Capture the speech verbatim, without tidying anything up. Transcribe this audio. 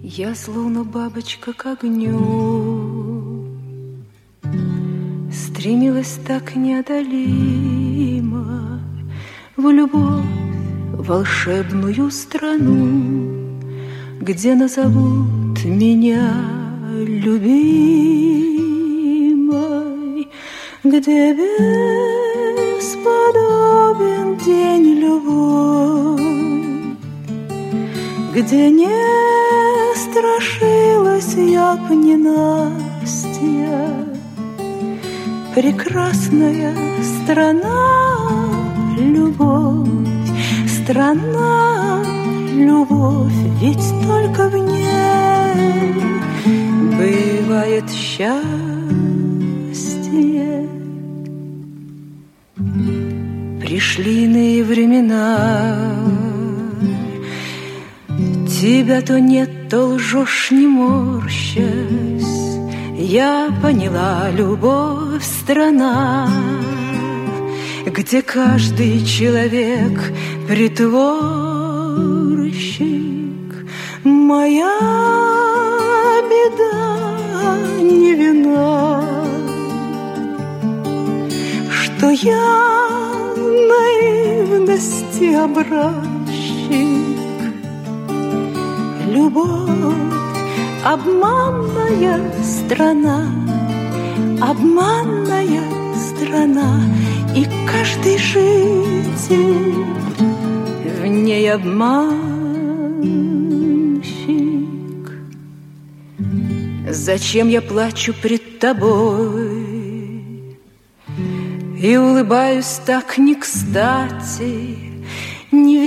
Я словно бабочка к огню, стремилась так неодолимо в любовь, волшебную страну, где назовут меня любимой, где бесподобен день любовь, где не страшилась я б ненастья. Прекрасная страна, любовь, страна, любовь, ведь только в ней бывает счастье. Пришли иные времена, тебя то нет, то лжешь, не морщась. Я поняла, любовь — страна, где каждый человек притворщик. Моя беда не вина, что я наивности образчик. Любовь — обманная страна, обманная страна, и каждый житель в ней обманщик. Зачем я плачу пред тобой и улыбаюсь так не кстати? Не